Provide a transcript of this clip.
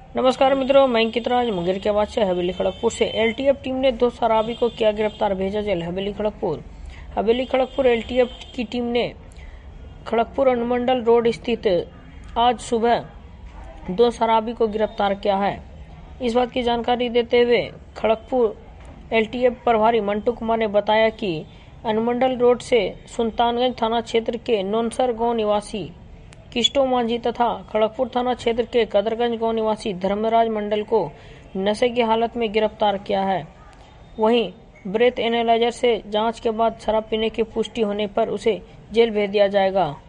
नमस्कार मित्रों, मैं अंकित राज मुंगेर के आवाज से हवेली खड़गपुर से। एलटीएफ टीम ने 2 शराबी को किया गिरफ्तार, भेजा जेल। हवेली खड़गपुर एलटीएफ की टीम ने खड़गपुर अनुमंडल रोड स्थित आज सुबह 2 शराबी को गिरफ्तार किया है। इस बात की जानकारी देते हुए खड़गपुर एलटीएफ प्रभारी मंटू कुमार ने बताया कि अनुमंडल रोड से सुल्तानगंज थाना क्षेत्र के नोनसर गांव निवासी किस्टो मांझी तथा खड़गपुर थाना क्षेत्र के कदरगंज गांव निवासी धर्मराज मंडल को नशे की हालत में गिरफ्तार किया है। वहीं ब्रेथ एनालाइजर से जांच के बाद शराब पीने की पुष्टि होने पर उसे जेल भेज दिया जाएगा।